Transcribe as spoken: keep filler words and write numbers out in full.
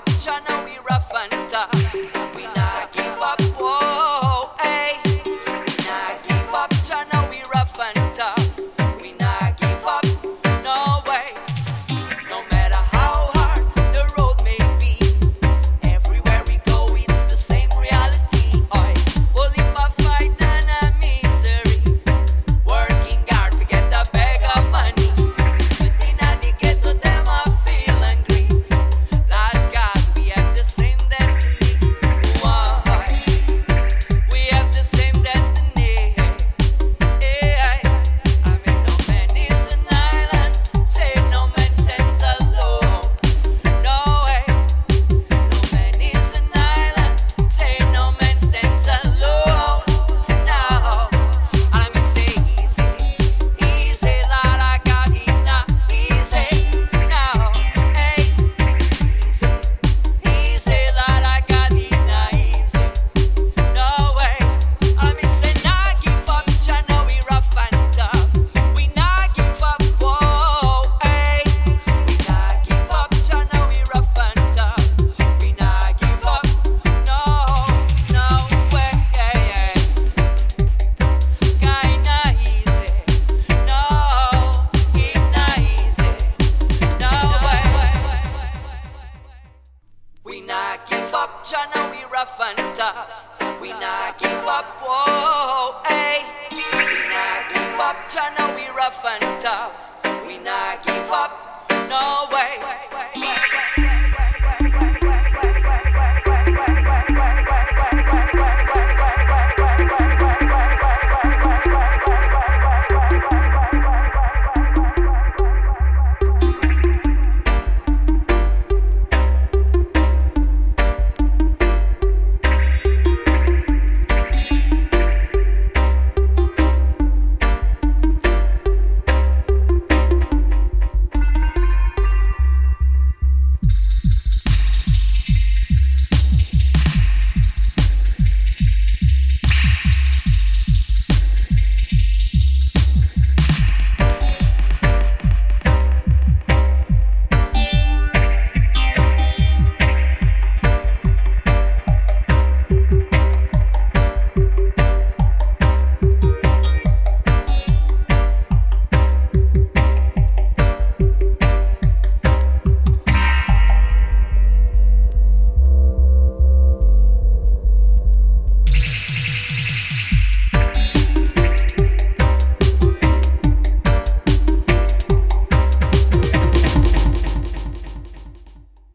up, China, we rough and tough. We not give up, whoa, hey. We not give up, China, we rough and tough. We not give up, no way. No matter how hard the road may be, everywhere we go, it's the same reality. Oi, we'll leap a fight and a misery. Working hard, forget a bag of money. But inna the ghetto, them a feel hungry. Lord God, we have the same destiny. Why? We have the same destiny. Hey, I mean, no man is an island. Say no man stands alone. No way. No man is an island. Say no man stands alone. No. And I say easy, easy, Lord, I got it now. Easy, now, hey. Easy, easy, Lord, I got it now. Easy, no way. And I say nah give up, China, we rough and tough. We nah give up, whoa, hey. We nah give up, China, we rough and tough. We nah give up, no, no way. Kinda easy, no, it not easy, no way. We not give up, China, we rough and tough. We not give up, whoa, hey. We not give up, China, we rough and tough. We not give up, no way.